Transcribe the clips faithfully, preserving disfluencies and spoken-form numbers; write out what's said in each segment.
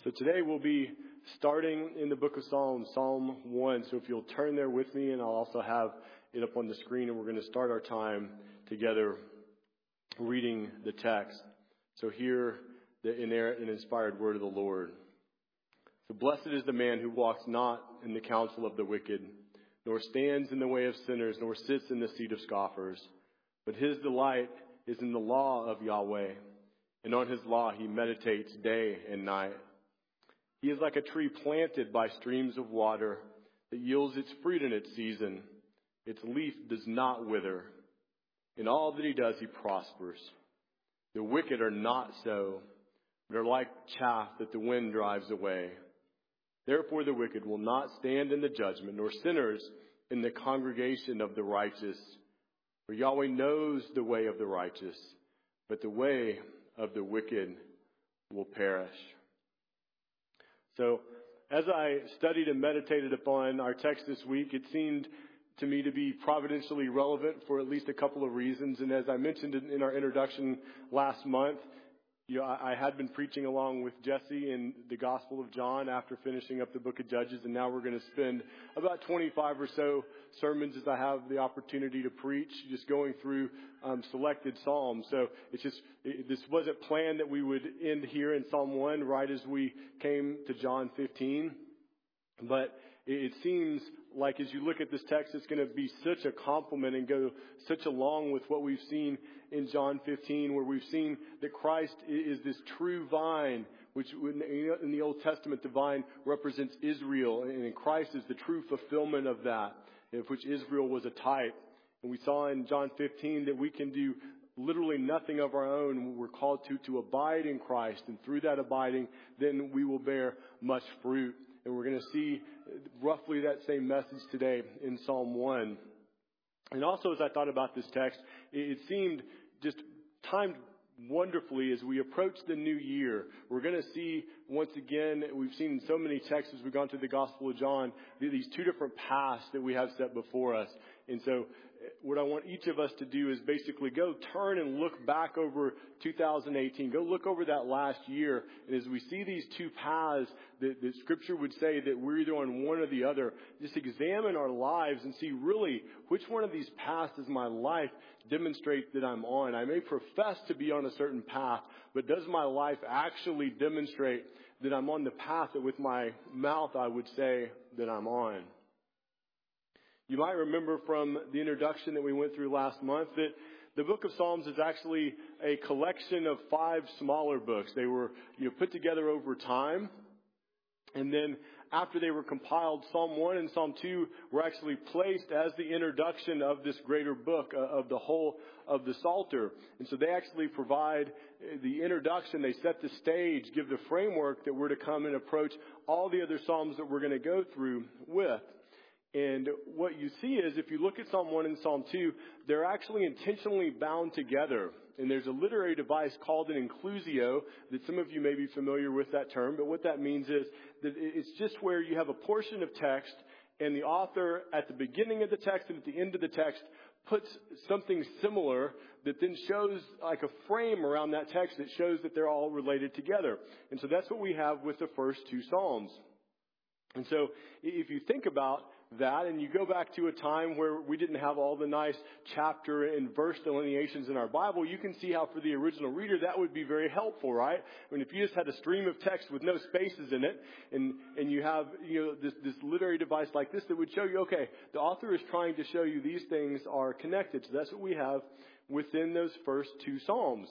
So today we'll be starting in the book of Psalms, Psalm one. So if you'll turn there with me, and I'll also have it up on the screen, and we're going to start our time together reading the text. So hear the inerrant and inspired word of the Lord. So blessed is the man who walks not in the counsel of the wicked, nor stands in the way of sinners, nor sits in the seat of scoffers. But his delight is in the law of Yahweh, and on his law he meditates day and night. He is like a tree planted by streams of water that yields its fruit in its season. Its leaf does not wither. In all that he does, he prospers. The wicked are not so, but are like chaff that the wind drives away. Therefore the wicked will not stand in the judgment, nor sinners in the congregation of the righteous. For Yahweh knows the way of the righteous, but the way of the wicked will perish. So, as I studied and meditated upon our text this week, it seemed to me to be providentially relevant for at least a couple of reasons. And as I mentioned in our introduction last month, you know, I had been preaching along with Jesse in the Gospel of John after finishing up the book of Judges, and now we're going to spend about twenty-five or so sermons as I have the opportunity to preach, just going through um, selected Psalms. So it's just, it, this wasn't planned that we would end here in Psalm one right as we came to John fifteen, but it, it seems like as you look at this text, it's going to be such a complement and go such along with what we've seen in John fifteen, where we've seen that Christ is this true vine, which in the Old Testament, the vine represents Israel, and Christ is the true fulfillment of that, of which Israel was a type. And we saw in John fifteen that we can do literally nothing of our own. We're called to, to abide in Christ, and through that abiding, then we will bear much fruit. And we're going to see roughly that same message today in Psalm one. And also, as I thought about this text, it seemed just timed wonderfully as we approach the new year. We're going to see, once again, we've seen in so many texts as we've gone through the Gospel of John, these two different paths that we have set before us. And so what I want each of us to do is basically go turn and look back over two thousand eighteen. Go look over that last year. And as we see these two paths that, that Scripture would say that we're either on one or the other, just examine our lives and see really which one of these paths does my life demonstrate that I'm on. I may profess to be on a certain path, but does my life actually demonstrate that I'm on the path that with my mouth I would say that I'm on? You might remember from the introduction that we went through last month that the book of Psalms is actually a collection of five smaller books. They were, you know, put together over time. And then after they were compiled, Psalm one and Psalm two were actually placed as the introduction of this greater book, uh, of the whole of the Psalter. And so they actually provide the introduction. They set the stage, give the framework that we're to come and approach all the other Psalms that we're going to go through with. And what you see is, if you look at Psalm one and Psalm two, they're actually intentionally bound together. And there's a literary device called an inclusio that some of you may be familiar with that term. But what that means is that it's just where you have a portion of text and the author at the beginning of the text and at the end of the text puts something similar that then shows like a frame around that text that shows that they're all related together. And so that's what we have with the first two Psalms. And so if you think about that and you go back to a time where we didn't have all the nice chapter and verse delineations in our Bible, you can see how for the original reader that would be very helpful, right? I mean, if you just had a stream of text with no spaces in it, and and you have, you know, this this literary device like this that would show you, okay, the author is trying to show you these things are connected. So that's what we have within those first two Psalms.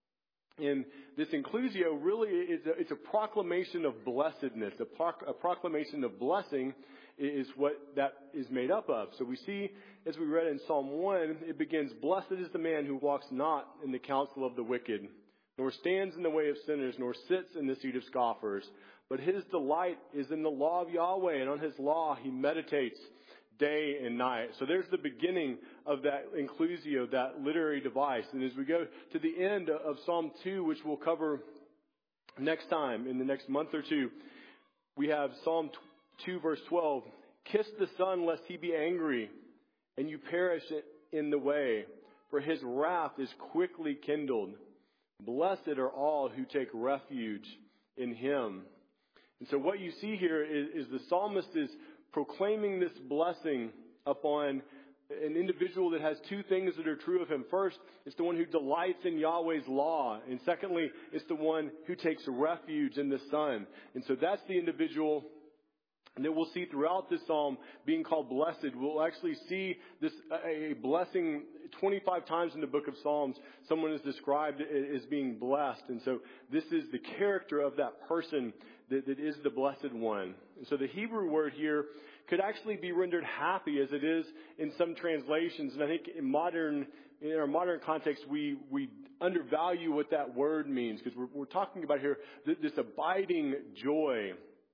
And this inclusio really is a, it's a proclamation of blessedness, a, proc, a proclamation of blessing is what that is made up of. So we see, as we read in Psalm one, it begins, "Blessed is the man who walks not in the counsel of the wicked, nor stands in the way of sinners, nor sits in the seat of scoffers. But his delight is in the law of Yahweh, and on his law he meditates day and night." So there's the beginning of that inclusio, that literary device. And as we go to the end of Psalm two, which we'll cover next time, in the next month or two, we have Psalm two verse twelve. "Kiss the Son lest he be angry, and you perish in the way, for his wrath is quickly kindled. Blessed are all who take refuge in him." And so what you see here is, is the psalmist is proclaiming this blessing upon an individual that has two things that are true of him. First, it's the one who delights in Yahweh's law. And secondly, it's the one who takes refuge in the Son. And so that's the individual that we'll see throughout this psalm being called blessed. We'll actually see this a blessing twenty-five times in the book of Psalms. Someone is described as being blessed. And so this is the character of that person that, that is the blessed one. And so the Hebrew word here could actually be rendered happy, as it is in some translations. And I think in modern, in our modern context, we, we undervalue what that word means, because we're, we're talking about here this abiding joy.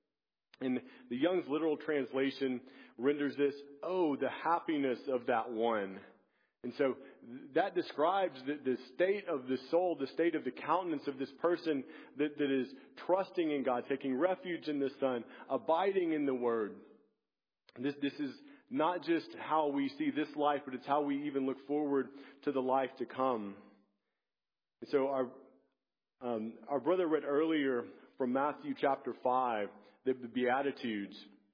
And the Young's literal translation renders this, oh, the happiness of that one. And so that describes the, the state of the soul, the state of the countenance of this person that, that is trusting in God, taking refuge in the Son, abiding in the Word. This, this is not just how we see this life, but it's how we even look forward to the life to come. And so our, um, our brother read earlier from Matthew chapter five, the, the Beatitudes.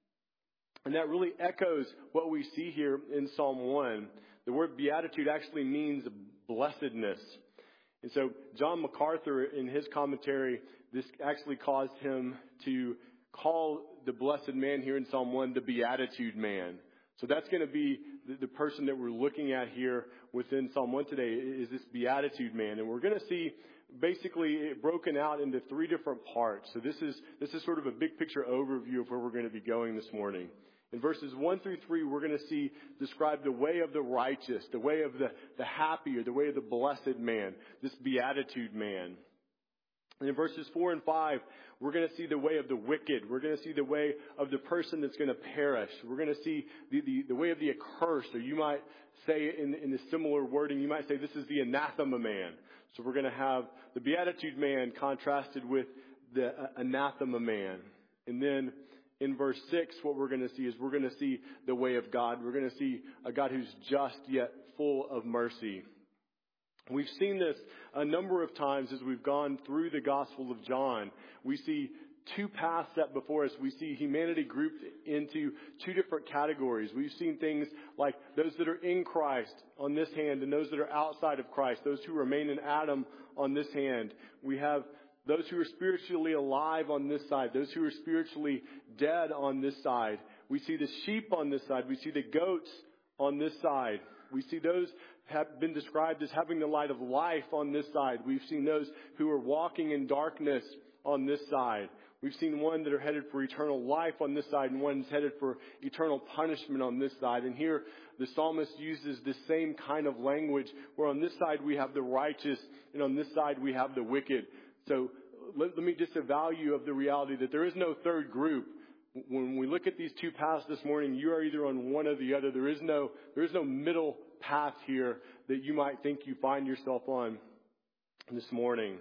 And that really echoes what we see here in Psalm one. The word beatitude actually means blessedness. And so John MacArthur, in his commentary, this actually caused him to call the blessed man here in Psalm one the beatitude man. So that's going to be the, the person that we're looking at here within Psalm one today, is this beatitude man. And we're going to see basically it broken out into three different parts. So this is this is sort of a big picture overview of where we're going to be going this morning. In verses one through three, we're going to see described the way of the righteous, the way of the, the happy, or the way of the blessed man, this beatitude man. And in verses four and five, we're going to see the way of the wicked. We're going to see the way of the person that's going to perish. We're going to see the, the, the way of the accursed, or you might say in, in a similar wording, you might say this is the anathema man. So we're going to have the beatitude man contrasted with the uh, anathema man. And then in verse six, what we're going to see is we're going to see the way of God. We're going to see a God who's just yet full of mercy. We've seen this a number of times as we've gone through the Gospel of John. We see two paths set before us. We see humanity grouped into two different categories. We've seen things like those that are in Christ on this hand and those that are outside of Christ, those who remain in Adam on this hand. We have those who are spiritually alive on this side, those who are spiritually dead on this side. We see the sheep on this side. We see the goats on this side. We see those have been described as having the light of life on this side. We've seen those who are walking in darkness on this side. We've seen one that are headed for eternal life on this side and one's headed for eternal punishment on this side. And here the psalmist uses the same kind of language where on this side we have the righteous and on this side we have the wicked. So let, let me disavow you of the reality that there is no third group. When we look at these two paths this morning, you are either on one or the other. There is no, there is no middle path here that you might think you find yourself on this morning.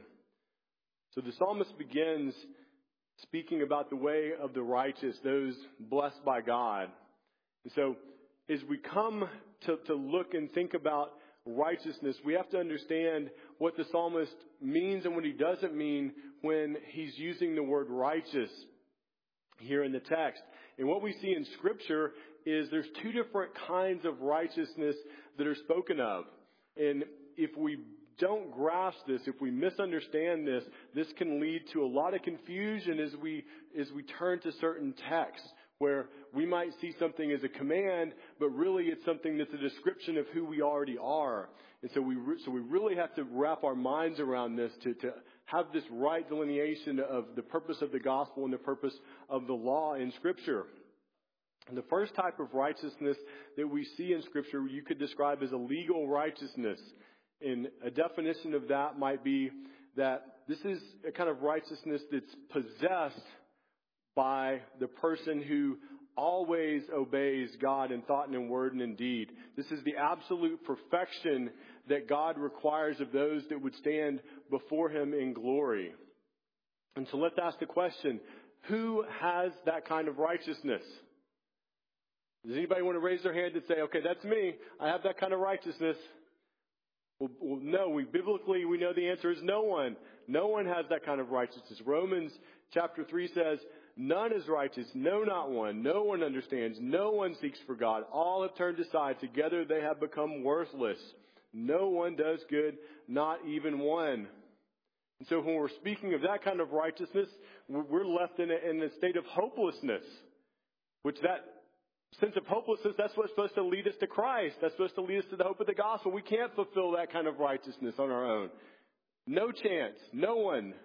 So the psalmist begins speaking about the way of the righteous, those blessed by God. And so as we come to, to look and think about righteousness, we have to understand what the psalmist means and what he doesn't mean when he's using the word righteous here in the text. And what we see in Scripture is there's two different kinds of righteousness that are spoken of. And if we don't grasp this, if we misunderstand this, this can lead to a lot of confusion as we as we turn to certain texts where we might see something as a command, but really it's something that's a description of who we already are. And so we re- so we really have to wrap our minds around this to, to have this right delineation of the purpose of the gospel and the purpose of the law in Scripture. And the first type of righteousness that we see in Scripture you could describe as a legal righteousness. And a definition of that might be that this is a kind of righteousness that's possessed by the person who always obeys God in thought and in word and in deed. This is the absolute perfection that God requires of those that would stand before Him in glory. And so let's ask the question, who has that kind of righteousness? Does anybody want to raise their hand and say, okay, that's me. I have that kind of righteousness. Well, well, no, we biblically, we know the answer is no one No one has that kind of righteousness. Romans chapter three says, none is righteous, no, not one. No one understands. No one seeks for God. All have turned aside. Together they have become worthless. No one does good, not even one. And so when we're speaking of that kind of righteousness, we're left in a, in a state of hopelessness, which that sense of hopelessness, that's what's supposed to lead us to Christ. That's supposed to lead us to the hope of the gospel. We can't fulfill that kind of righteousness on our own. No chance. No one.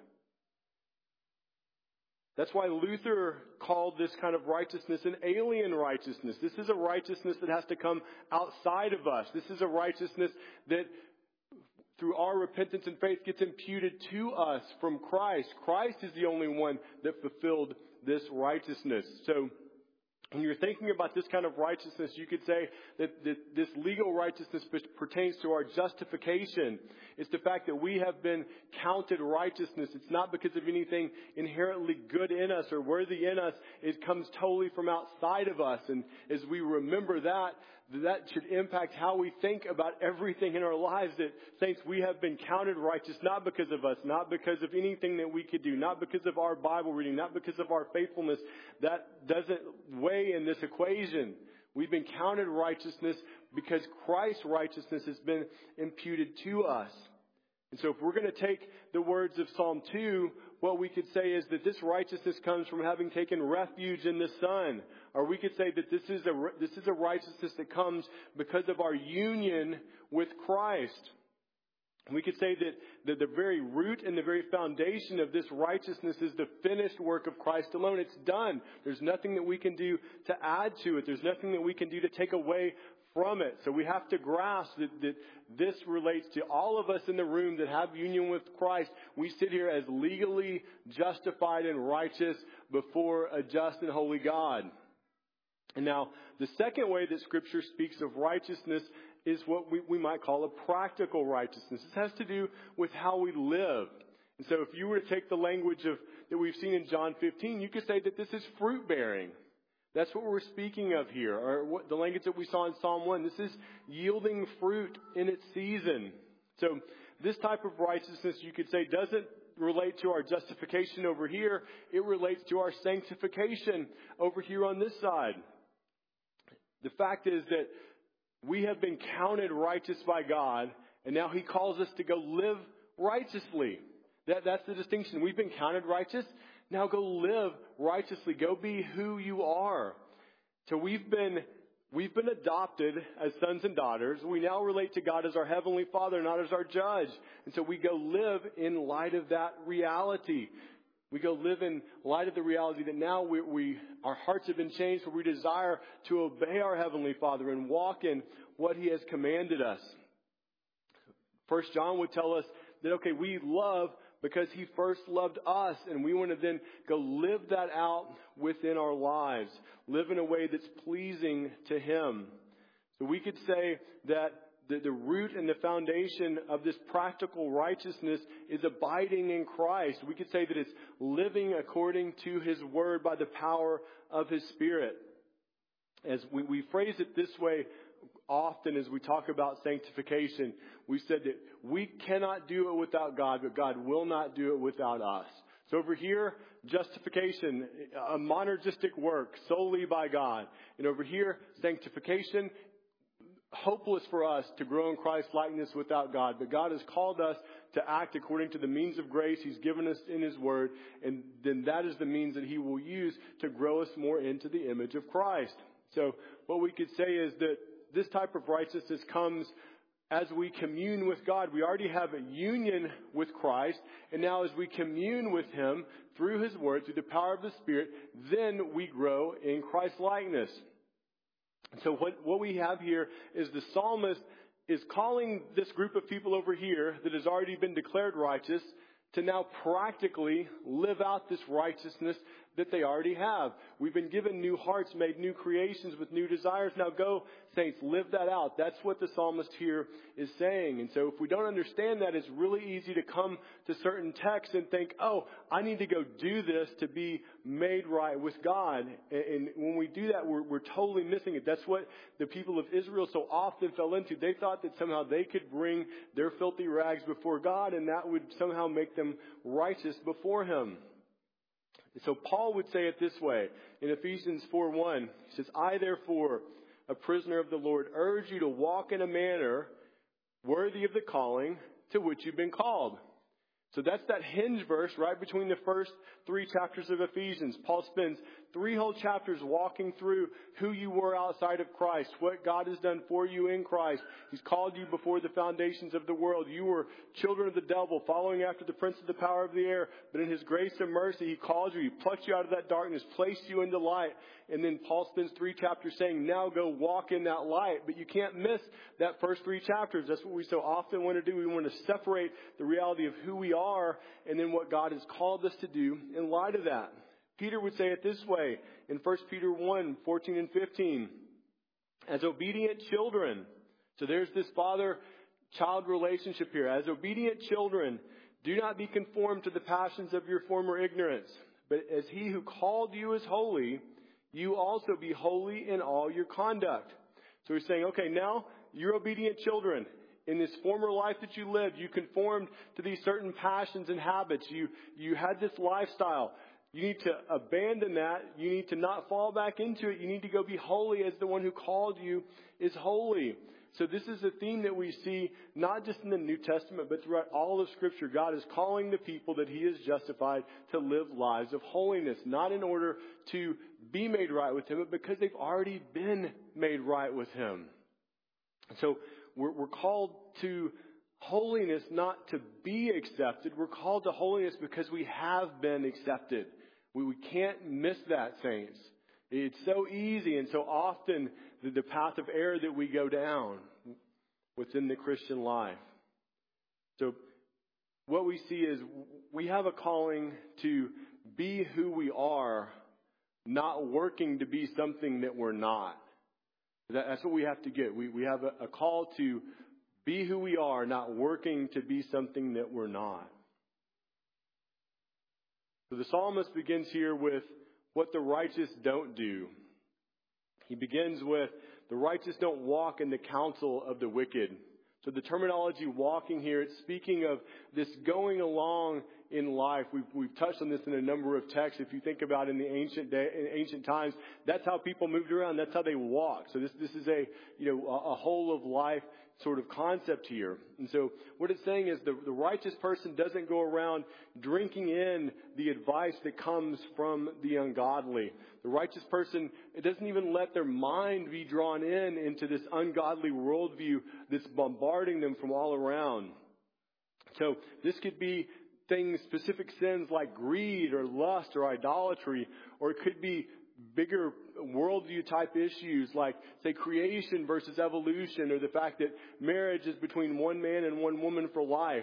That's why Luther called this kind of righteousness an alien righteousness. This is a righteousness that has to come outside of us. This is a righteousness that through our repentance and faith gets imputed to us from Christ. Christ is the only one that fulfilled this righteousness. So when you're thinking about this kind of righteousness, you could say that, that this legal righteousness pertains to our justification. It's the fact that we have been counted righteousness. It's not because of anything inherently good in us or worthy in us. It comes totally from outside of us. And as we remember that, that should impact how we think about everything in our lives. That, saints, we have been counted righteous not because of us, not because of anything that we could do, not because of our Bible reading, not because of our faithfulness. That doesn't weigh in this equation. We've been counted righteousness because Christ's righteousness has been imputed to us. And so if we're going to take the words of Psalm two, what we could say is that this righteousness comes from having taken refuge in the Son. Or we could say that this is a, this is a righteousness that comes because of our union with Christ. We could say that the, the very root and the very foundation of this righteousness is the finished work of Christ alone. It's done. There's nothing that we can do to add to it. There's nothing that we can do to take away from it. So we have to grasp that, that this relates to all of us in the room that have union with Christ. We sit here as legally justified and righteous before a just and holy God. And now, the second way that Scripture speaks of righteousness is what we, we might call a practical righteousness. This has to do with how we live. And so if you were to take the language of that we've seen in John fifteen, you could say that this is fruit bearing. That's what we're speaking of here, or what the language that we saw in Psalm one. This is yielding fruit in its season. So this type of righteousness, you could say, doesn't relate to our justification over here. It relates to our sanctification over here on this side. The fact is that we have been counted righteous by God, and now He calls us to go live righteously. That, that's the distinction. We've been counted righteous. Now go live righteously. Go be who you are. So we've been, we've been adopted as sons and daughters. We now relate to God as our Heavenly Father, not as our judge. And so we go live in light of that reality. We go live in light of the reality that now we, we our hearts have been changed, for we desire to obey our Heavenly Father and walk in what He has commanded us. First John would tell us that, okay, we love because He first loved us, and we want to then go live that out within our lives. Live in a way that's pleasing to Him. So we could say that the, the root and the foundation of this practical righteousness is abiding in Christ. We could say that it's living according to His Word by the power of His Spirit. As we, we phrase it this way often as we talk about sanctification, we said that we cannot do it without God, but God will not do it without us. So over here, justification, a monergistic work solely by God. And over here, sanctification, hopeless for us to grow in Christ's likeness without God. But God has called us to act according to the means of grace He's given us in His Word. And then that is the means that He will use to grow us more into the image of Christ. So what we could say is that this type of righteousness comes as we commune with God. We already have a union with Christ. And now as we commune with Him through His Word, through the power of the Spirit, then we grow in Christ's likeness. So what, what we have here is the psalmist is calling this group of people over here that has already been declared righteous to now practically live out this righteousness that they already have. We've been given new hearts, made new creations with new desires. Now go, saints, live that out. That's what the psalmist here is saying. And so if we don't understand that, it's really easy to come to certain texts and think, oh, I need to go do this to be made right with God. And when we do that, we're, we're totally missing it. That's what the people of Israel so often fell into. They thought that somehow they could bring their filthy rags before God, and that would somehow make them righteous before him. And so Paul would say it this way in Ephesians four one. He says, I therefore, a prisoner of the Lord, urge you to walk in a manner worthy of the calling to which you've been called. So that's that hinge verse right between the first three chapters of Ephesians. Paul spends three whole chapters walking through who you were outside of Christ, what God has done for you in Christ. He's called you before the foundations of the world. You were children of the devil, following after the prince of the power of the air. But in his grace and mercy, he called you. He plucked you out of that darkness, placed you into light. And then Paul spends three chapters saying, now go walk in that light. But you can't miss that first three chapters. That's what we so often want to do. We want to separate the reality of who we are and then what God has called us to do in light of that. Peter would say it this way in First Peter one, fourteen and fifteen. As obedient children. So there's this father-child relationship here. As obedient children, do not be conformed to the passions of your former ignorance. But as he who called you is holy, you also be holy in all your conduct. So he's saying, okay, now you're obedient children. In this former life that you lived, you conformed to these certain passions and habits. You, you had this lifestyle. You need to abandon that. You need to not fall back into it. You need to go be holy as the one who called you is holy. So this is a theme that we see not just in the New Testament, but throughout all of Scripture. God is calling the people that he has justified to live lives of holiness, not in order to be made right with him, but because they've already been made right with him. So we're, we're called to holiness not to be accepted. We're called to holiness because we have been accepted. We, we can't miss that, saints. It's so easy and so often the, the path of error that we go down within the Christian life. So what we see is we have a calling to be who we are, not working to be something that we're not. That, that's what we have to get. We, we have a, a call to be who we are, not working to be something that we're not. So the psalmist begins here with what the righteous don't do. He begins with the righteous don't walk in the counsel of the wicked. So the terminology walking here, it's speaking of this going along in life. We've, we've touched on this in a number of texts. If you think about in the ancient day, in ancient times, that's how people moved around. That's how they walked. So this, this is a, you know, a, a whole of life sort of concept here. And so what it's saying is the, the righteous person doesn't go around drinking in the advice that comes from the ungodly. The righteous person, it doesn't even let their mind be drawn in into this ungodly worldview that's bombarding them from all around. So this could be things, specific sins like greed or lust or idolatry, or it could be bigger worldview type issues like, say, creation versus evolution, or the fact that marriage is between one man and one woman for life.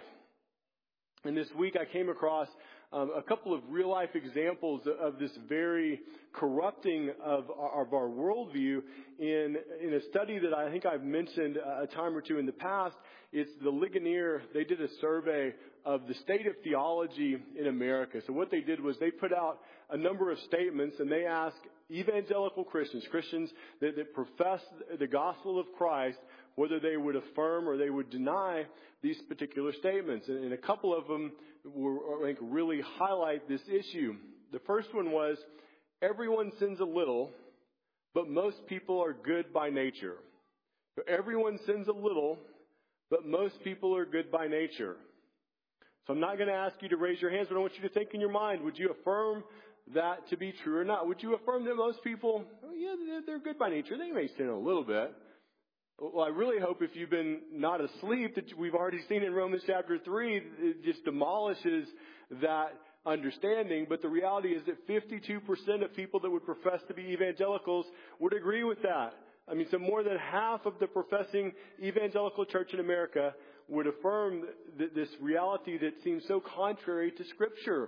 And this week I came across um, a couple of real life examples of this very corrupting of our, of our worldview in, in a study that I think I've mentioned a time or two in the past. It's the Ligonier. They did a survey of the state of theology in America. So what they did was they put out a number of statements and they asked evangelical Christians, Christians that, that profess the gospel of Christ, whether they would affirm or they would deny these particular statements. And, and a couple of them were, I think, really highlight this issue. The first one was, everyone sins a little, but most people are good by nature. So everyone sins a little, but most people are good by nature. So I'm not going to ask you to raise your hands, but I want you to think in your mind, would you affirm that to be true or not? Would you affirm that most people, oh yeah, they're good by nature. They may sin a little bit. Well, I really hope if you've been not asleep that we've already seen in Romans chapter three, it just demolishes that understanding. But the reality is that fifty-two percent of people that would profess to be evangelicals would agree with that. I mean, so more than half of the professing evangelical church in America would affirm th- this reality that seems so contrary to Scripture.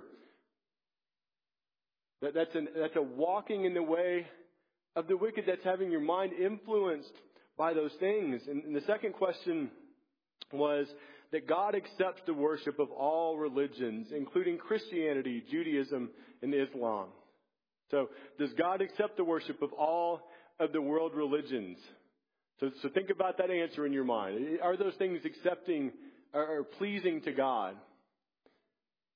That, that's, an, that's a walking in the way of the wicked. That's having your mind influenced by those things. And, and the second question was that God accepts the worship of all religions, including Christianity, Judaism, and Islam. So does God accept the worship of all of the world religions? So, so think about that answer in your mind. Are those things accepting or pleasing to God?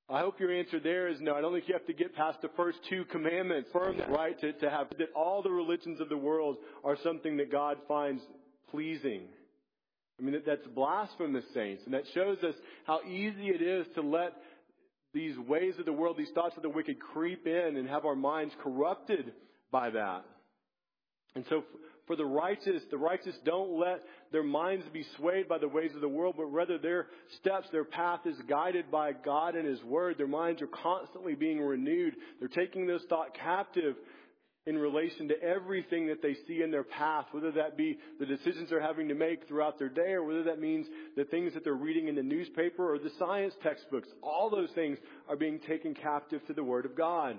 I hope your answer there is no. I don't think you have to get past the first two commandments, right? To, to have that all the religions of the world are something that God finds pleasing. I mean, that, that's blasphemous, saints. And that shows us how easy it is to let these ways of the world, these thoughts of the wicked creep in and have our minds corrupted by that. And so for the righteous, the righteous don't let their minds be swayed by the ways of the world, but rather their steps, their path is guided by God and His Word. Their minds are constantly being renewed. They're taking those thoughts captive in relation to everything that they see in their path, whether that be the decisions they're having to make throughout their day, or whether that means the things that they're reading in the newspaper or the science textbooks. All those things are being taken captive to the Word of God.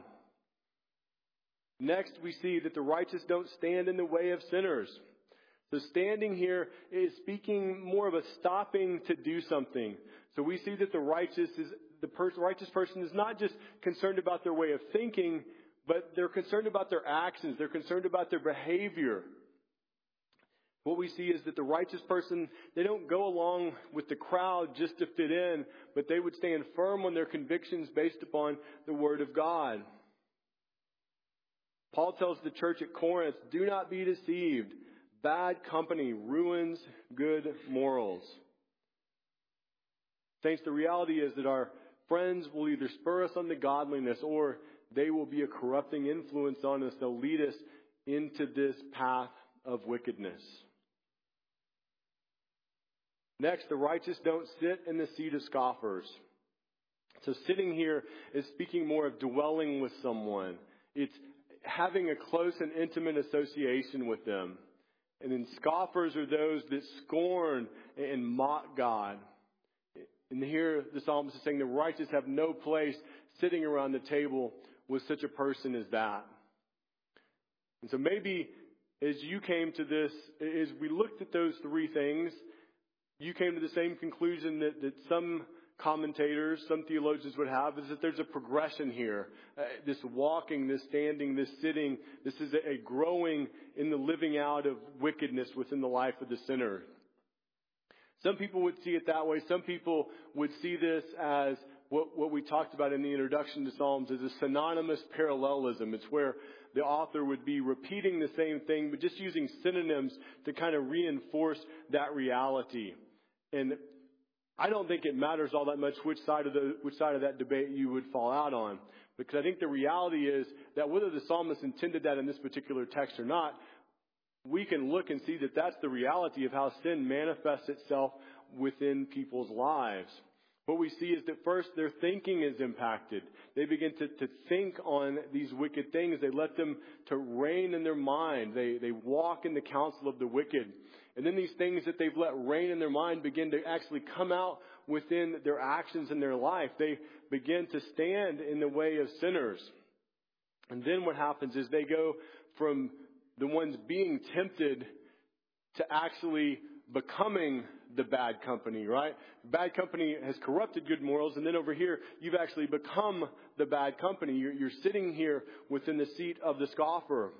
Next, we see that the righteous don't stand in the way of sinners. So standing here is speaking more of a stopping to do something. So we see that the righteous is the per- righteous person is not just concerned about their way of thinking, but they're concerned about their actions. They're concerned about their behavior. What we see is that the righteous person, they don't go along with the crowd just to fit in, but they would stand firm on their convictions based upon the Word of God. Paul tells the church at Corinth, do not be deceived. Bad company ruins good morals. Saints, the reality is that our friends will either spur us on to godliness or they will be a corrupting influence on us. They'll lead us into this path of wickedness. Next, the righteous don't sit in the seat of scoffers. So sitting here is speaking more of dwelling with someone. It's having a close and intimate association with them. And then scoffers are those that scorn and mock God. And here the psalmist is saying the righteous have no place sitting around the table with such a person as that. And so maybe as you came to this, as we looked at those three things, you came to the same conclusion that, that some commentators, some theologians would have, is that there's a progression here. Uh, this walking, this standing, this sitting, this is a, a growing in the living out of wickedness within the life of the sinner. Some people would see it that way. Some people would see this as what, what we talked about in the introduction to Psalms as a synonymous parallelism. It's where the author would be repeating the same thing, but just using synonyms to kind of reinforce that reality. And I don't think it matters all that much which side of the which side of that debate you would fall out on, because I think the reality is that whether the psalmist intended that in this particular text or not, we can look and see that that's the reality of how sin manifests itself within people's lives. What we see is that first their thinking is impacted. They begin to, to think on these wicked things. They let them to reign in their mind. They, they walk in the counsel of the wicked. And then these things that they've let reign in their mind begin to actually come out within their actions in their life. They begin to stand in the way of sinners. And then what happens is they go from the ones being tempted to actually becoming the bad company, right? Bad company has corrupted good morals, and then over here, you've actually become the bad company. You're, you're sitting here within the seat of the scoffer.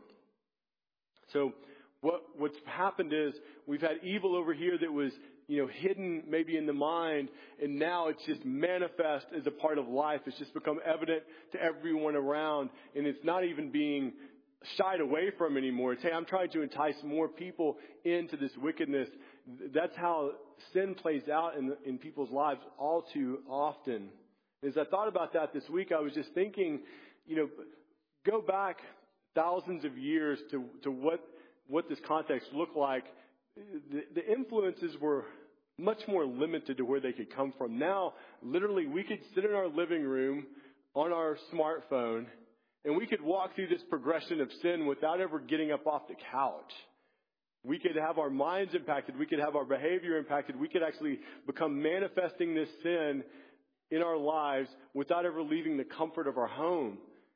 So what what's happened is we've had evil over here that was, you know, hidden maybe in the mind, and now it's just manifest as a part of life. It's just become evident to everyone around, and it's not even being shied away from anymore. It's, hey, I'm trying to entice more people into this wickedness. That's how sin plays out in, in people's lives all too often. As I thought about that this week, I was just thinking, you know, go back thousands of years to, to what, what this context looked like. The, the influences were much more limited to where they could come from. Now, literally, we could sit in our living room on our smartphone and we could walk through this progression of sin without ever getting up off the couch. We could have our minds impacted. We could have our behavior impacted. We could actually become manifesting this sin in our lives without ever leaving the comfort of our home.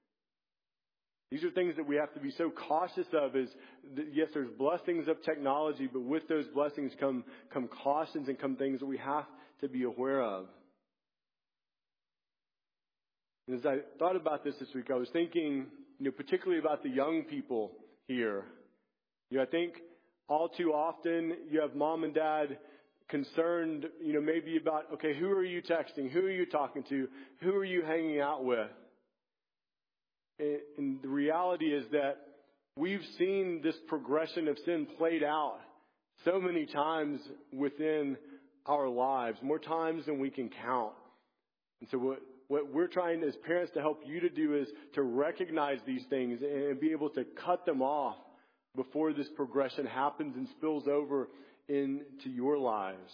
These are things that we have to be so cautious of. Is that, yes, there's blessings of technology, but with those blessings come, come cautions and come things that we have to be aware of. And as I thought about this this week, I was thinking, you know, particularly about the young people here. You know, I think all too often you have mom and dad concerned, you know, maybe about, okay, who are you texting? Who are you talking to? Who are you hanging out with? And, and the reality is that we've seen this progression of sin played out so many times within our lives, more times than we can count. And so what, what we're trying as parents to help you to do is to recognize these things and be able to cut them off before this progression happens and spills over into your lives.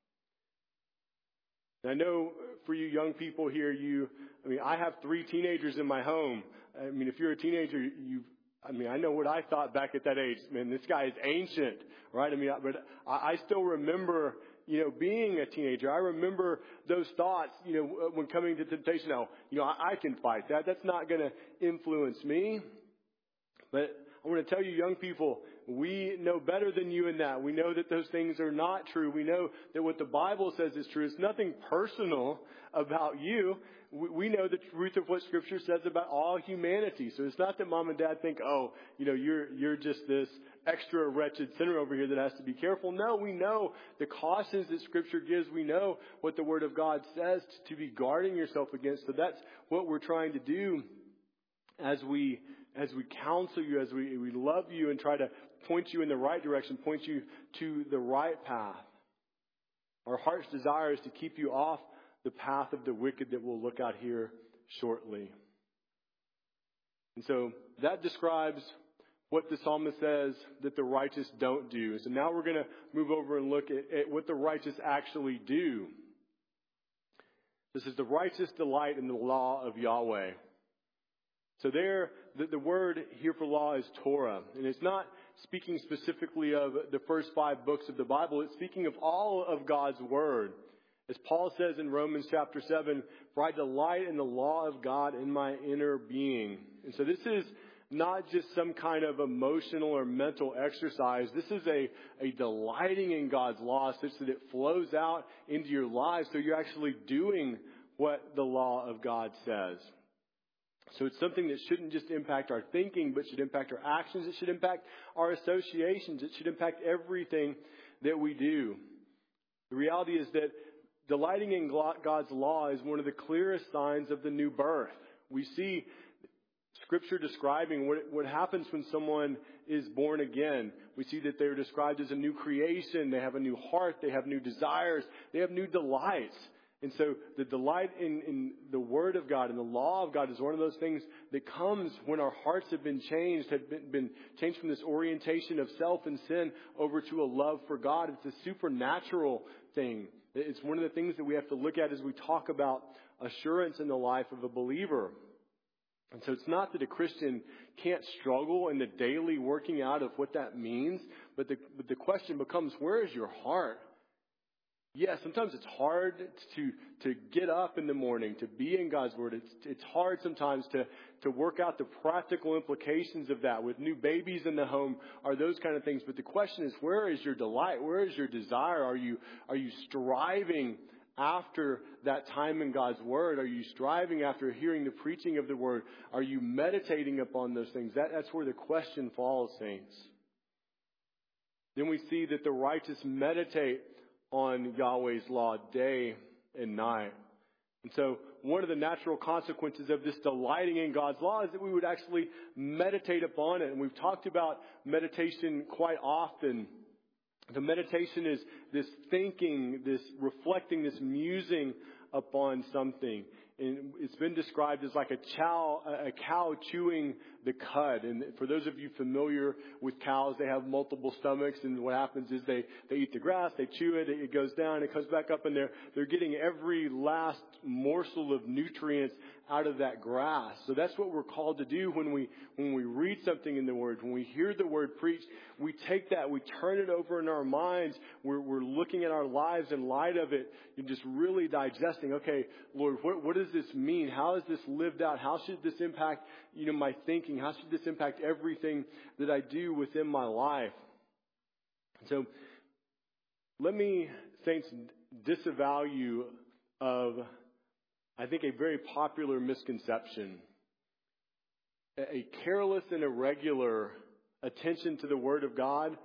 And I know for you young people here, you, I mean, I have three teenagers in my home. I mean, if you're a teenager, you, I mean, I know what I thought back at that age. Man, this guy is ancient, right? I mean, but I, I still remember, you know, being a teenager. I remember those thoughts, you know, when coming to temptation. Now, you know, I, I can fight that. That's not going to influence me. But I want to tell you, young people, we know better than you in that. We know that those things are not true. We know that what the Bible says is true. It's nothing personal about you. We know the truth of what Scripture says about all humanity. So it's not that mom and dad think, oh, you know, you're you're just this extra wretched sinner over here that has to be careful. No, we know the cautions that Scripture gives. We know what the Word of God says to be guarding yourself against. So that's what we're trying to do as we as we counsel you, as we, we love you and try to point you in the right direction, point you to the right path. Our heart's desire is to keep you off the path of the wicked that we'll look at here shortly. And so that describes what the psalmist says that the righteous don't do. So now we're going to move over and look at, at what the righteous actually do. This is the righteous delight in the law of Yahweh. So there, the, the word here for law is Torah. And it's not speaking specifically of the first five books of the Bible. It's speaking of all of God's word. As Paul says in Romans chapter seven, for I delight in the law of God in my inner being. And so this is not just some kind of emotional or mental exercise. This is a, a delighting in God's law such that it flows out into your lives. So you're actually doing what the law of God says. So it's something that shouldn't just impact our thinking, but should impact our actions. It should impact our associations. It should impact everything that we do. The reality is that delighting in God's law is one of the clearest signs of the new birth. We see Scripture describing what, what happens when someone is born again. We see that they're described as a new creation. They have a new heart. They have new desires. They have new delights. And so the delight in, in the Word of God and the law of God is one of those things that comes when our hearts have been changed, have been, been changed from this orientation of self and sin over to a love for God. It's a supernatural thing. It's one of the things that we have to look at as we talk about assurance in the life of a believer. And so it's not that a Christian can't struggle in the daily working out of what that means, but the, but the question becomes, where is your heart? Yeah, sometimes it's hard to to get up in the morning, to be in God's Word. It's it's hard sometimes to, to work out the practical implications of that with new babies in the home or those kind of things. But the question is, where is your delight? Where is your desire? Are you are you striving after that time in God's Word? Are you striving after hearing the preaching of the Word? Are you meditating upon those things? That, that's where the question falls, saints. Then we see that the righteous meditate on Yahweh's law day and night. And so one of the natural consequences of this delighting in God's law is that we would actually meditate upon it. And we've talked about meditation quite often. The meditation is this thinking, this reflecting, this musing upon something. And it's been described as like a cow, a cow chewing the cud. And for those of you familiar with cows, they have multiple stomachs. And what happens is they, they eat the grass, they chew it, it goes down, it comes back up, and they're, they're getting every last morsel of nutrients out of that grass. So that's what we're called to do when we, when we read something in the Word. When we hear the Word preached, we take that, we turn it over in our minds. We're, we're looking at our lives in light of it and just really digesting, okay, Lord, what, what does this mean? How is this lived out? How should this impact, you know, my thinking? How should this impact everything that I do within my life? So let me, saints, disavow you of, I think, a very popular misconception. A careless and irregular attention to the Word of God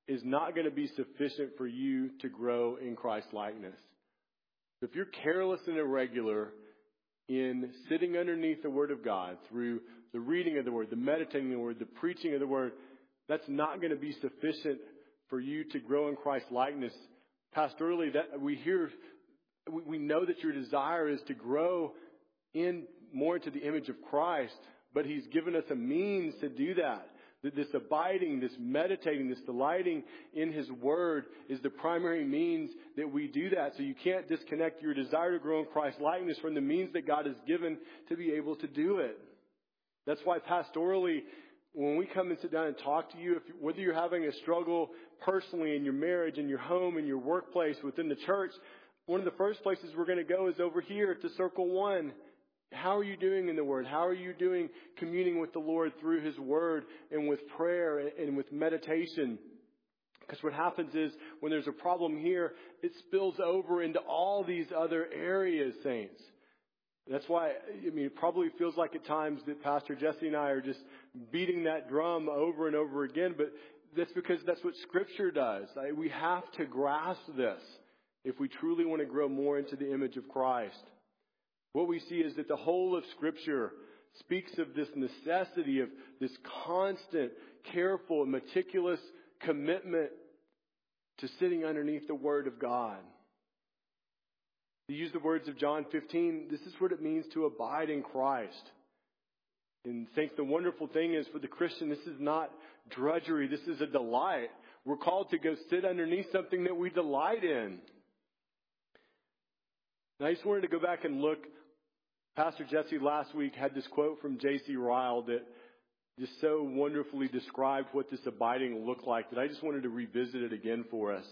is not going to be sufficient for you to grow in Christ likeness. If you're careless and irregular in sitting underneath the Word of God through the reading of the Word, the meditating of the Word, the preaching of the Word, that's not going to be sufficient for you to grow in Christ likeness. Pastorally, that we hear, we, we know that your desire is to grow in more into the image of Christ, but He's given us a means to do that. That this abiding, this meditating, this delighting in His Word is the primary means that we do that. So you can't disconnect your desire to grow in Christ likeness from the means that God has given to be able to do it. That's why pastorally, when we come and sit down and talk to you, if, whether you're having a struggle personally in your marriage, in your home, in your workplace, within the church, one of the first places we're going to go is over here to Circle One. How are you doing in the Word? How are you doing communing with the Lord through His Word and with prayer and with meditation? Because what happens is when there's a problem here, it spills over into all these other areas, saints. That's why, I mean, it probably feels like at times that Pastor Jesse and I are just beating that drum over and over again, but that's because that's what Scripture does. We have to grasp this if we truly want to grow more into the image of Christ. What we see is that the whole of Scripture speaks of this necessity of this constant, careful, and meticulous commitment to sitting underneath the Word of God. To use the words of John fifteen, this is what it means to abide in Christ. And saints, the wonderful thing is for the Christian, this is not drudgery. This is a delight. We're called to go sit underneath something that we delight in. And I just wanted to go back and look. Pastor Jesse last week had this quote from J C Ryle that just so wonderfully described what this abiding looked like that I just wanted to revisit it again for us.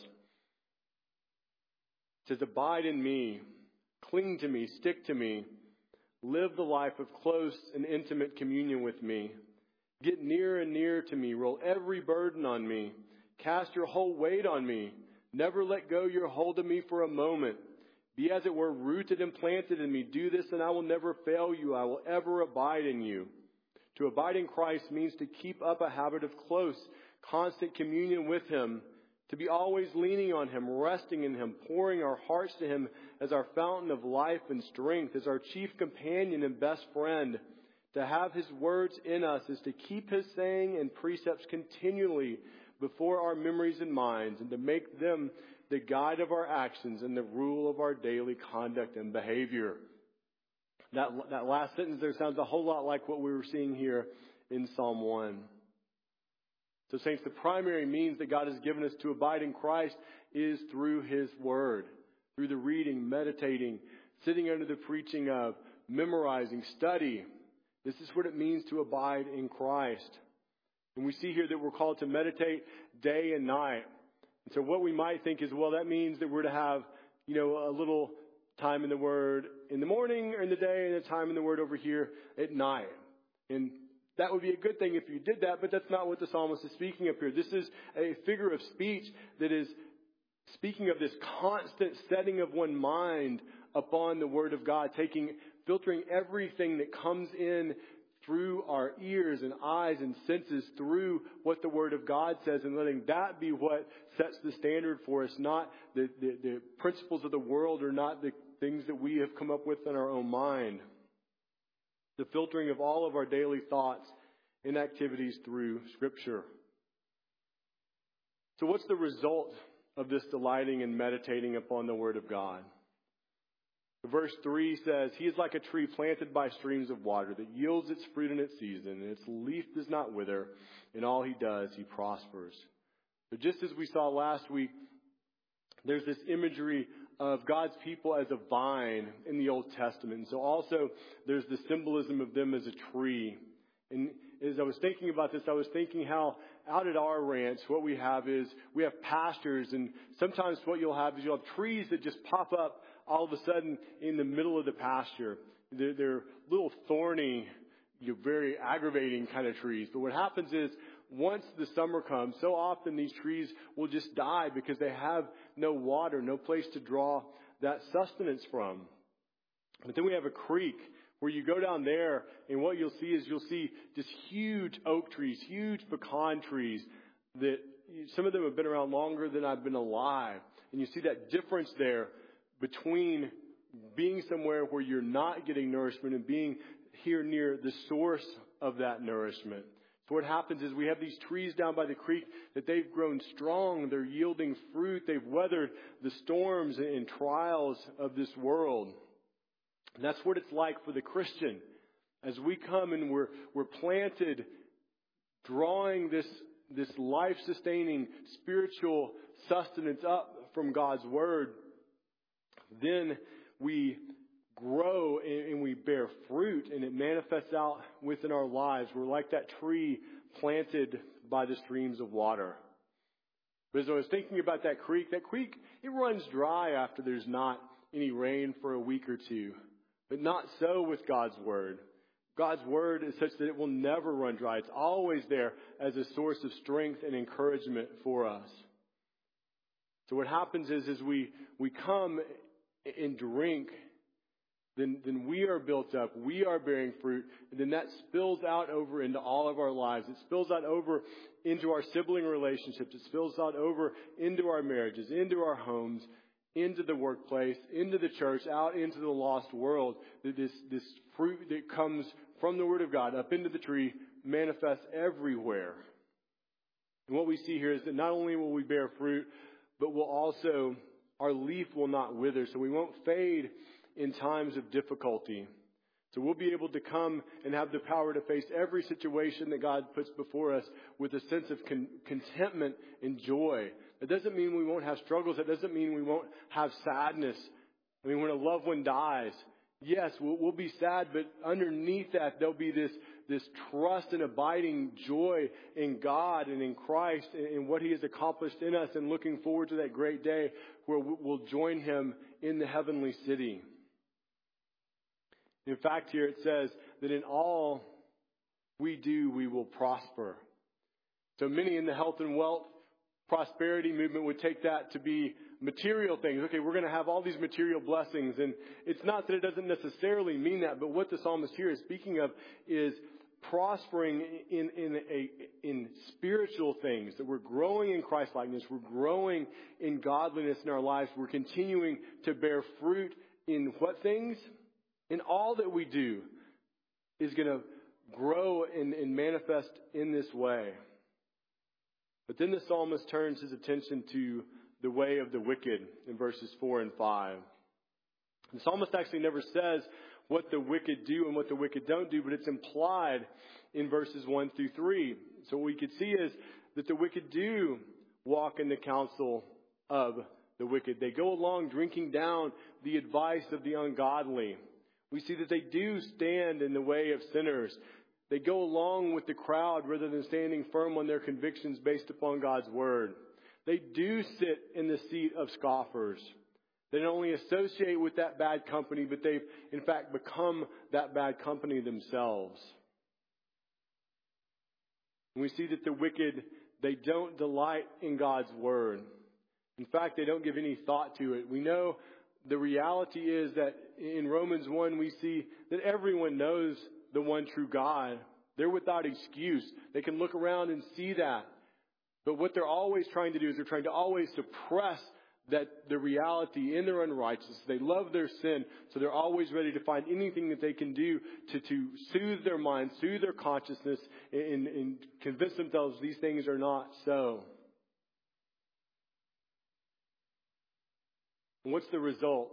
It says, abide in me, cling to me, stick to me, live the life of close and intimate communion with me. Get near and near to me, roll every burden on me, cast your whole weight on me, never let go your hold of me for a moment. Be as it were rooted and planted in me. Do this and I will never fail you. I will ever abide in you. To abide in Christ means to keep up a habit of close, constant communion with Him. To be always leaning on Him, resting in Him, pouring our hearts to Him as our fountain of life and strength, as our chief companion and best friend. To have His words in us is to keep His saying and precepts continually before our memories and minds, and to make them the guide of our actions and the rule of our daily conduct and behavior. That, that last sentence there sounds a whole lot like what we were seeing here in Psalm one. So, saints, the primary means that God has given us to abide in Christ is through His Word, through the reading, meditating, sitting under the preaching of, memorizing, study. This is what it means to abide in Christ. And we see here that we're called to meditate day and night. And so what we might think is, well, that means that we're to have, you know, a little time in the Word in the morning or in the day and a time in the Word over here at night. And that would be a good thing if you did that, but that's not what the psalmist is speaking of here. This is a figure of speech that is speaking of this constant setting of one mind upon the Word of God, taking, filtering everything that comes in through our ears and eyes and senses through what the Word of God says, and letting that be what sets the standard for us, not the, the, the principles of the world or not the things that we have come up with in our own mind. The filtering of all of our daily thoughts and activities through Scripture. So what's the result of this delighting and meditating upon the Word of God? Verse three says, He is like a tree planted by streams of water that yields its fruit in its season, and its leaf does not wither. In all He does, He prospers. But just as we saw last week, there's this imagery of God's people as a vine in the Old Testament. And so also there's the symbolism of them as a tree. And as I was thinking about this, I was thinking how out at our ranch, what we have is we have pastures, and sometimes what you'll have is you'll have trees that just pop up all of a sudden in the middle of the pasture. They're, they're little thorny, you know, very aggravating kind of trees. But what happens is once the summer comes, so often these trees will just die because they have no water, no place to draw that sustenance from. But then we have a creek where you go down there, and what you'll see is you'll see just huge oak trees, huge pecan trees that some of them have been around longer than I've been alive. And you see that difference there between being somewhere where you're not getting nourishment and being here near the source of that nourishment. So what happens is we have these trees down by the creek that they've grown strong. They're yielding fruit. They've weathered the storms and trials of this world. And that's what it's like for the Christian. As we come and we're, we're planted, drawing this, this life-sustaining spiritual sustenance up from God's Word, then we grow and we bear fruit, and it manifests out within our lives. We're like that tree planted by the streams of water. But as I was thinking about that creek, that creek, it runs dry after there's not any rain for a week or two. But not so with God's Word. God's Word is such that it will never run dry. It's always there as a source of strength and encouragement for us. So what happens is, as we, we come and drink, then, then we are built up. We are bearing fruit. And then that spills out over into all of our lives. It spills out over into our sibling relationships. It spills out over into our marriages, into our homes, into the workplace, into the church, out into the lost world. This, this fruit that comes from the Word of God up into the tree manifests everywhere. And what we see here is that not only will we bear fruit, but we'll also, our leaf will not wither. So we won't fade in times of difficulty. So we'll be able to come and have the power to face every situation that God puts before us with a sense of con- contentment and joy. That doesn't mean we won't have struggles. That doesn't mean we won't have sadness. I mean, when a loved one dies, yes, we'll, we'll be sad, but underneath that, there'll be this, this trust and abiding joy in God and in Christ and what He has accomplished in us, and looking forward to that great day where we'll join Him in the heavenly city. In fact, here it says that in all we do, we will prosper. So many in the health and wealth prosperity movement would take that to be material things. Okay, we're going to have all these material blessings. And it's not that it doesn't necessarily mean that, but what the psalmist here is speaking of is prospering in, in, a, in spiritual things, that we're growing in Christ-likeness, we're growing in godliness in our lives, we're continuing to bear fruit in what things? In all that we do is going to grow and, and manifest in this way. But then the psalmist turns his attention to the way of the wicked in verses four and five. The psalmist actually never says what the wicked do and what the wicked don't do, but it's implied in verses one through three. So what we could see is that the wicked do walk in the counsel of the wicked. They go along drinking down the advice of the ungodly. We see that they do stand in the way of sinners. They go along with the crowd rather than standing firm on their convictions based upon God's Word. They do sit in the seat of scoffers. They don't only associate with that bad company, but they've in fact become that bad company themselves. And we see that the wicked, they don't delight in God's Word. In fact, they don't give any thought to it. We know the reality is that in Romans one, we see that everyone knows the one true God. They're without excuse. They can look around and see that. But what they're always trying to do is they're trying to always suppress that the reality in their unrighteousness. They love their sin, so they're always ready to find anything that they can do to, to soothe their mind, soothe their consciousness, and, and convince themselves these things are not so. And what's the result?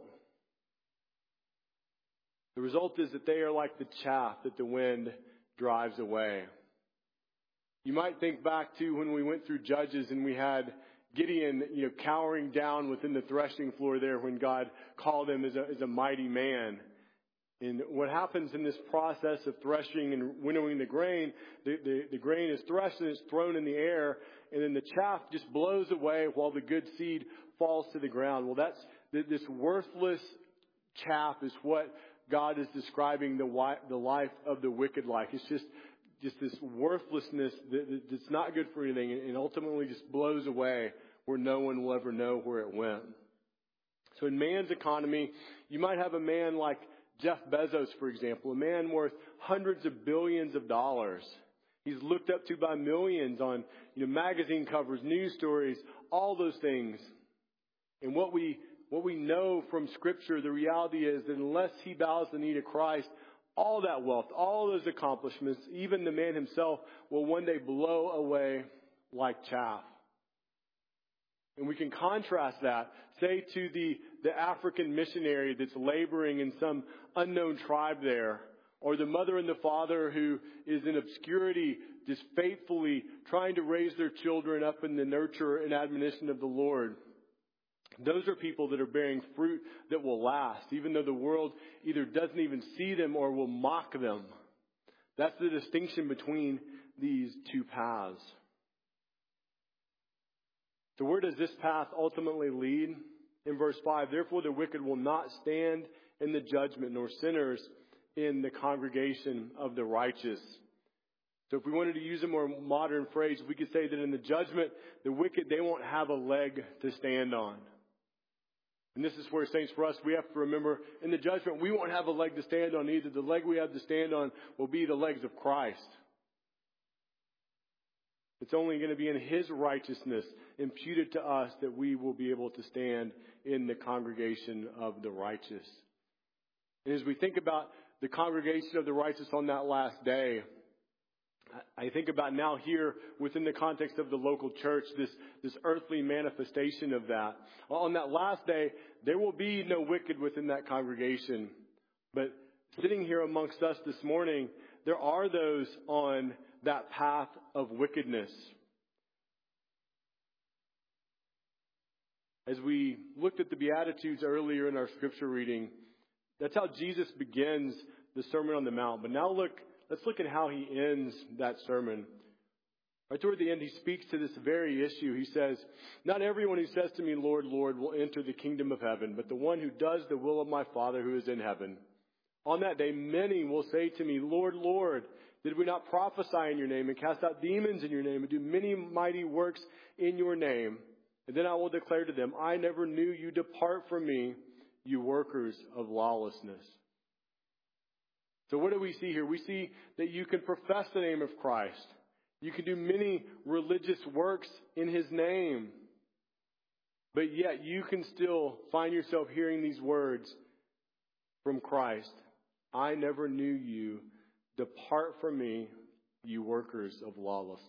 The result is that they are like the chaff that the wind drives away. You might think back to when we went through Judges and we had Gideon, you know, cowering down within the threshing floor there when God called him as a, as a mighty man. And what happens in this process of threshing and winnowing the grain, the, the, the grain is threshed and it's thrown in the air, and then the chaff just blows away while the good seed falls to the ground. Well, that's this worthless chaff is what God is describing the the life of the wicked like. It's just just this worthlessness that, that's not good for anything, and ultimately just blows away where no one will ever know where it went. So in man's economy, you might have a man like Jeff Bezos, for example, a man worth hundreds of billions of dollars. He's looked up to by millions on, you know, magazine covers, news stories, all those things. And what we what we know from Scripture, the reality is that unless he bows the knee to Christ, all that wealth, all those accomplishments, even the man himself, will one day blow away like chaff. And we can contrast that, say, to the, the African missionary that's laboring in some unknown tribe there, or the mother and the father who is in obscurity, just faithfully trying to raise their children up in the nurture and admonition of the Lord. Those are people that are bearing fruit that will last, even though the world either doesn't even see them or will mock them. That's the distinction between these two paths. So where does this path ultimately lead? In verse five, therefore the wicked will not stand in the judgment, nor sinners in the congregation of the righteous. So if we wanted to use a more modern phrase, we could say that in the judgment, the wicked, they won't have a leg to stand on. And this is where, saints, for us, we have to remember, in the judgment, we won't have a leg to stand on either. The leg we have to stand on will be the legs of Christ. It's only going to be in his righteousness imputed to us that we will be able to stand in the congregation of the righteous. And as we think about the congregation of the righteous on that last day, I think about now here within the context of the local church, this, this earthly manifestation of that. On that last day, there will be no wicked within that congregation. But sitting here amongst us this morning, there are those on that path of wickedness. As we looked at the Beatitudes earlier in our scripture reading, that's how Jesus begins the Sermon on the Mount. But now look, let's look at how he ends that sermon. Right toward the end, he speaks to this very issue. He says, not everyone who says to me, Lord, Lord, will enter the kingdom of heaven, but the one who does the will of my Father who is in heaven. On that day, many will say to me, Lord, Lord, did we not prophesy in your name and cast out demons in your name and do many mighty works in your name? And then I will declare to them, I never knew you. Depart from me, you workers of lawlessness. So what do we see here? We see that you can profess the name of Christ. You can do many religious works in his name. But yet you can still find yourself hearing these words from Christ. I never knew you. Depart from me, you workers of lawlessness.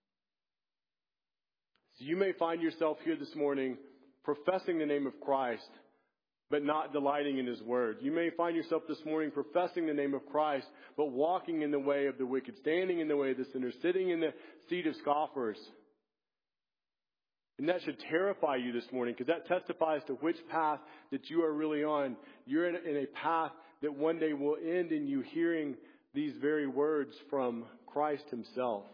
So you may find yourself here this morning professing the name of Christ, but not delighting in his word. You may find yourself this morning professing the name of Christ, but walking in the way of the wicked, standing in the way of the sinners, sitting in the seat of scoffers. And that should terrify you this morning, because that testifies to which path that you are really on. You're in a, in a path that one day will end in you hearing these very words from Christ himself.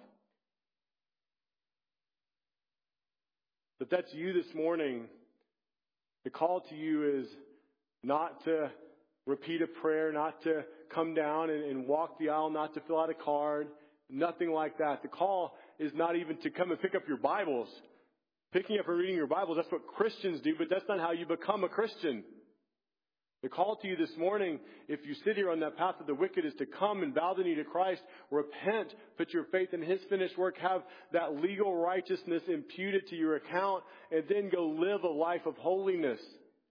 If that's you this morning, the call to you is not to repeat a prayer, not to come down and, and walk the aisle, not to fill out a card, nothing like that. The call is not even to come and pick up your Bibles. Picking up and reading your Bibles, that's what Christians do, but that's not how you become a Christian. The call to you this morning, if you sit here on that path of the wicked, is to come and bow the knee to Christ, repent, put your faith in his finished work, have that legal righteousness imputed to your account, and then go live a life of holiness.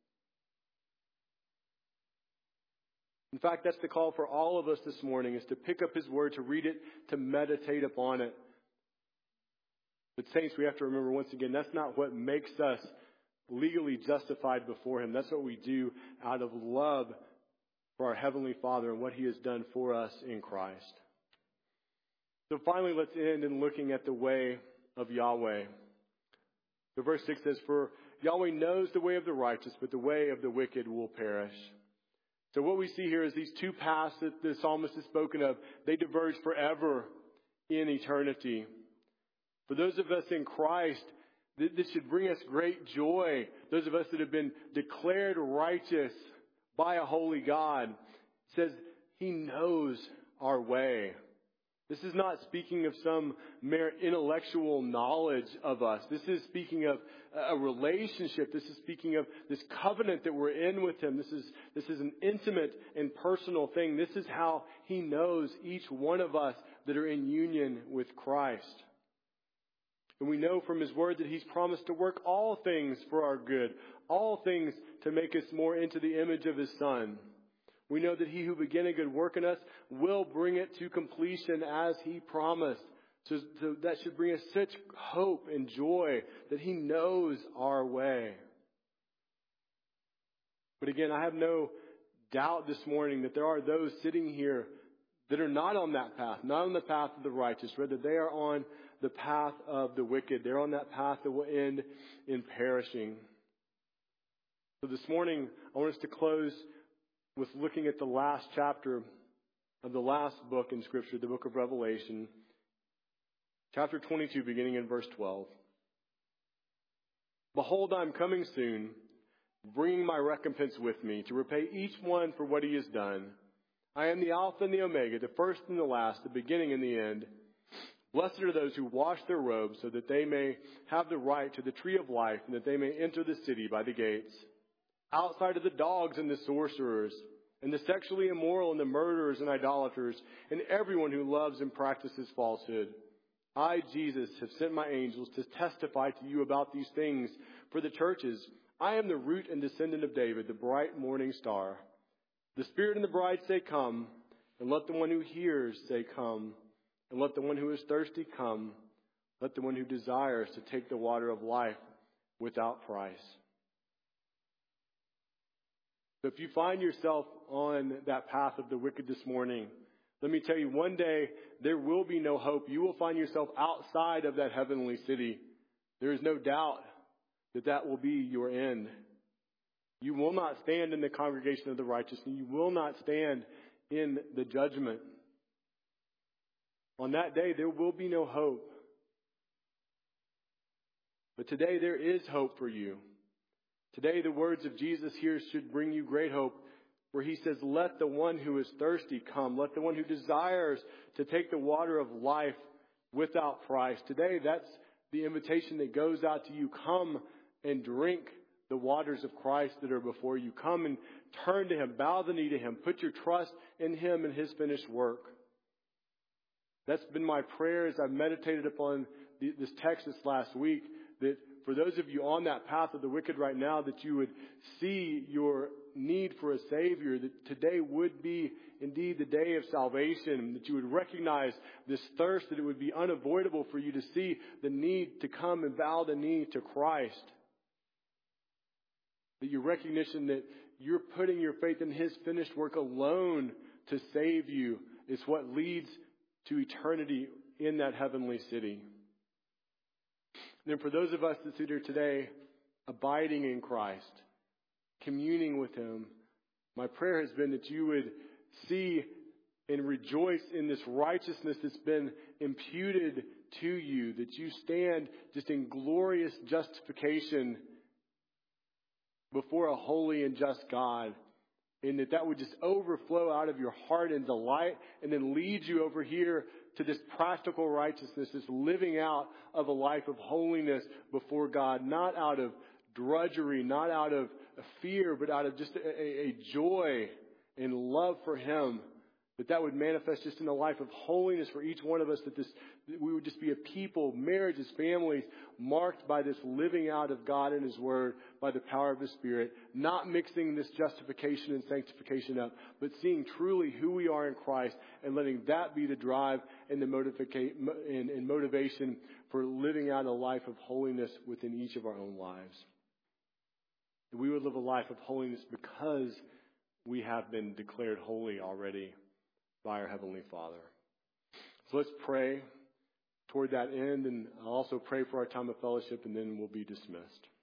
In fact, that's the call for all of us this morning, is to pick up his word, to read it, to meditate upon it. But saints, we have to remember once again, that's not what makes us legally justified before him. That's what we do out of love for our Heavenly Father and what he has done for us in Christ. So finally, let's end in looking at the way of Yahweh. So verse six says, for Yahweh knows the way of the righteous, but the way of the wicked will perish. So what we see here is these two paths that the psalmist has spoken of, they diverge forever in eternity. For those of us in Christ, this should bring us great joy. Those of us that have been declared righteous by a holy God. It says he knows our way. This is not speaking of some mere intellectual knowledge of us. This is speaking of a relationship. This is speaking of this covenant that we're in with him. This is, this is an intimate and personal thing. This is how he knows each one of us, that are in union with Christ. And we know from His Word that He's promised to work all things for our good, all things to make us more into the image of His Son. We know that He who began a good work in us will bring it to completion as He promised. So, so that should bring us such hope and joy that He knows our way. But again, I have no doubt this morning that there are those sitting here that are not on that path, not on the path of the righteous. Rather, they are on the path of the wicked. They're on that path that will end in perishing. So this morning, I want us to close with looking at the last chapter of the last book in Scripture, the book of Revelation, chapter twenty-two, beginning in verse twelve. Behold, I am coming soon, bringing my recompense with me to repay each one for what he has done. I am the Alpha and the Omega, the first and the last, the beginning and the end. Blessed are those who wash their robes so that they may have the right to the tree of life and that they may enter the city by the gates. Outside are the dogs and the sorcerers and the sexually immoral and the murderers and idolaters and everyone who loves and practices falsehood. I, Jesus, have sent my angels to testify to you about these things for the churches. I am the root and descendant of David, the bright morning star. The Spirit and the bride say, come, and let the one who hears say, come. And let the one who is thirsty come. Let the one who desires to take the water of life without price. So if you find yourself on that path of the wicked this morning, let me tell you, one day there will be no hope. You will find yourself outside of that heavenly city. There is no doubt that that will be your end. You will not stand in the congregation of the righteous, and you will not stand in the judgment. On that day, there will be no hope. But today, there is hope for you. Today, the words of Jesus here should bring you great hope, where He says, let the one who is thirsty come. Let the one who desires to take the water of life without price. Today, that's the invitation that goes out to you. Come and drink the waters of Christ that are before you. Come and turn to Him. Bow the knee to Him. Put your trust in Him and His finished work. That's been my prayer as I've meditated upon this text this last week, that for those of you on that path of the wicked right now, that you would see your need for a Savior, that today would be indeed the day of salvation, that you would recognize this thirst, that it would be unavoidable for you to see the need to come and bow the knee to Christ. That your recognition that you're putting your faith in His finished work alone to save you is what leads to eternity in that heavenly city. And then for those of us that sit here today, abiding in Christ, communing with Him, my prayer has been that you would see and rejoice in this righteousness that's been imputed to you, that you stand just in glorious justification before a holy and just God, and that that would just overflow out of your heart in delight and then lead you over here to this practical righteousness, this living out of a life of holiness before God, not out of drudgery, not out of fear, but out of just a, a, a joy and love for Him. That that would manifest just in a life of holiness for each one of us, that this that we would just be a people, marriages, families, marked by this living out of God and His Word by the power of His Spirit, not mixing this justification and sanctification up, but seeing truly who we are in Christ and letting that be the drive and the motivation and, and motivation for living out a life of holiness within each of our own lives. That we would live a life of holiness because we have been declared holy already by our Heavenly Father. So let's pray toward that end, and I'll also pray for our time of fellowship, and then we'll be dismissed.